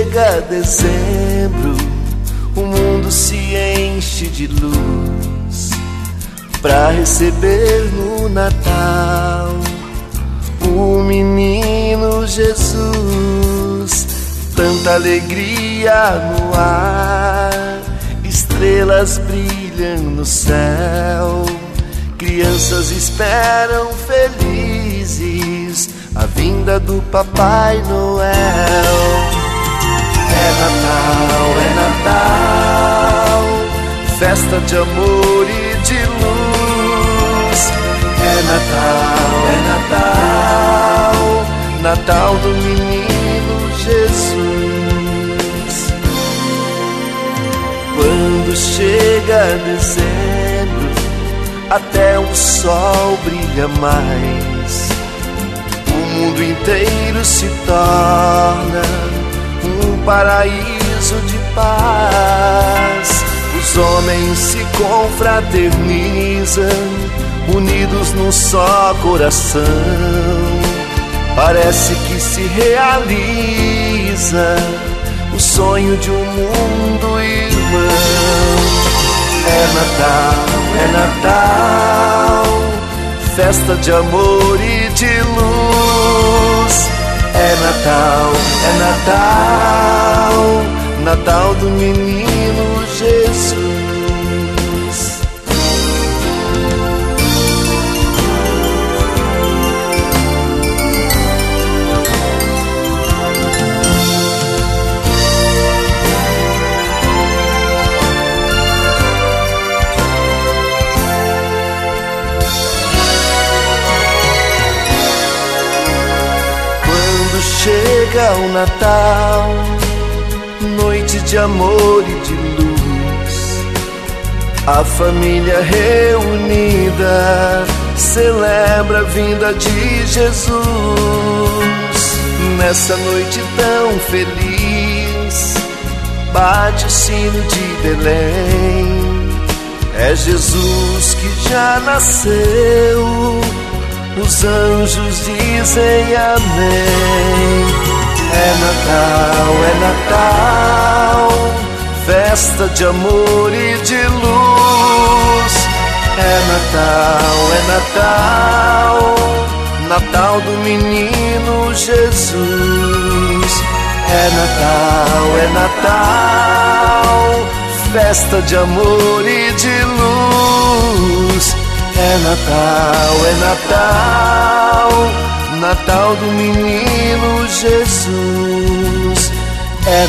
chega dezembro, o mundo se enche de luz pra receber no Natal o menino Jesus. Tanta alegria no ar, estrelas brilham no céu, crianças esperam felizes a vinda do Papai Noel. É Natal, festa de amor e de luz. É Natal, Natal do menino Jesus. Quando chega dezembro, até o sol brilha mais, o mundo inteiro se torna um paraíso de paz. Os homens se confraternizam, unidos num só coração. Parece que se realiza o sonho de um mundo irmão. É Natal, festa de amor e de luz. É Natal, Natal do menino Jesus. Chega o Natal, noite de amor e de luz, a família reunida celebra a vinda de Jesus. Nessa noite tão feliz, bate o sino de Belém. É Jesus que já nasceu, os anjos dizem amém. É Natal, festa de amor e de luz. É Natal, Natal do menino Jesus. É Natal, festa de amor e de luz. É Natal, Natal do menino Jesus. É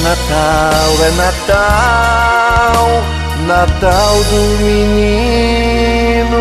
Natal, Natal do menino